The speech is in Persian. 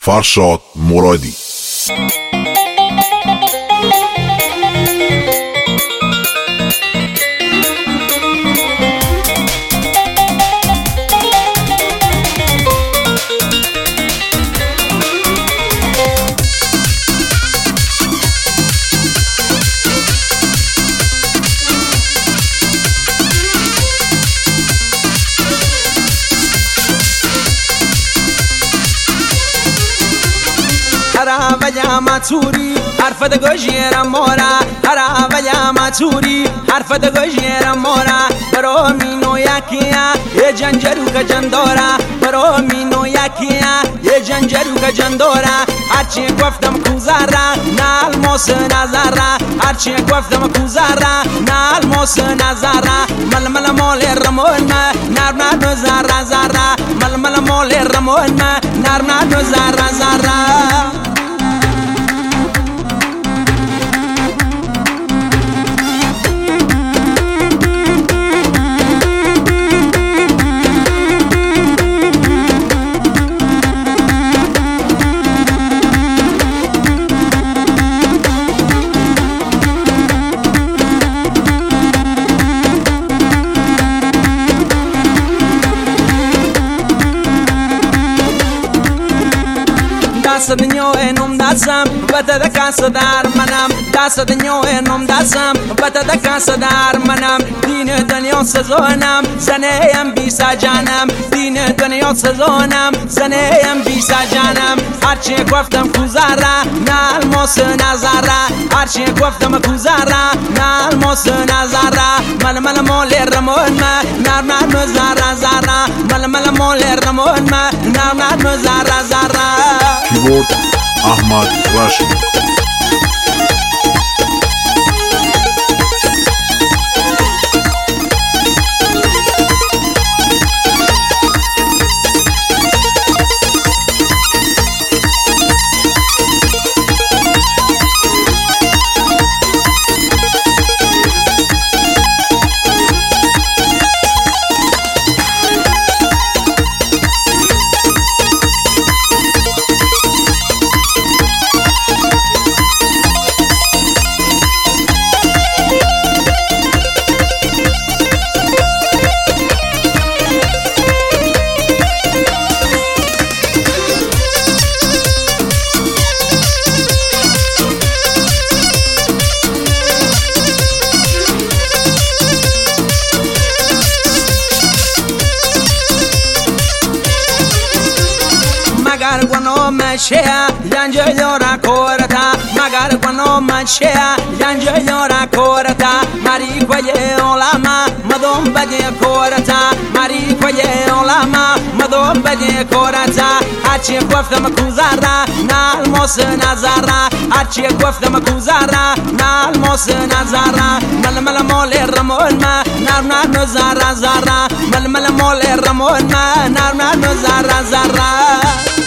فرشاد مرادی. هرا وجا ماتوری حرف دگوشیر مورا هرا وجا ماتوری حرف دگوشیر مورا برو مینو یکیا یه جنجرو که جندورا برو مینو یکیا یه جنجرو که جندورا هرچی گفتم کوزارا نال موس نظرا هرچی گفتم کوزارا نال موس نظرا مل مل مول رمون ما نار نار زارا زارا مل مل مول رمون ما نار نار زارا زارا. دست دنیا انم دستم بته دکاس در منم دست دنیا انم دستم بته دکاس در منم دین دنیا سزونم زنیم بیسا جانم دین دنیا سزونم زنیم بیسا جانم هرچی گفتم کوزارا نال موس نظرا هرچی گفتم کوزارا نال موس نظرا مل مل مول رمون ما نار نار زارا زارا مل مل مول رمون ما نار نار زارا زارا. کیبورد احمد راشد. مگر گناه مشیا ینج یارا کورتا مگر گناه مشیا ینج یارا کورتا مری کوی علما مدوم بدی کورتا مری کوی علما مدوم بدی کورتا هرچی گفتم کوزارا نال موس نظرا هرچی گفتم کوزارا نال موس نظرا مل مل مول رمون ما نار نار زارا زارا مل مل مول رمون ما نار نار زارا زارا.